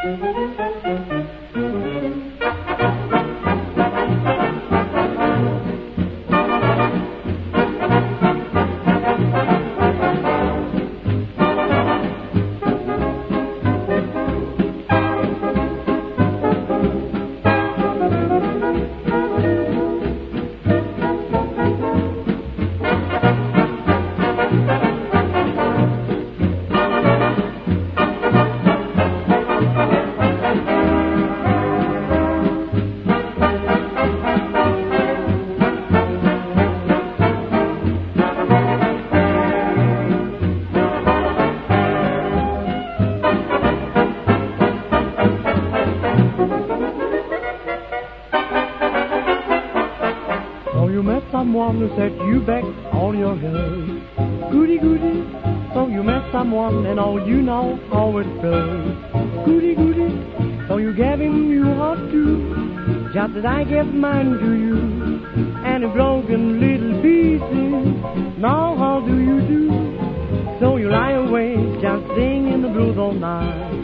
So you met someone who set you back on your head. Goody goody. So you met someone and all you know how it goes. Goody goody. So you gave him your heart too, just as I gave mine to you. And a broken little pieces. Now how do you do? So you lie awake just singing the blues all night.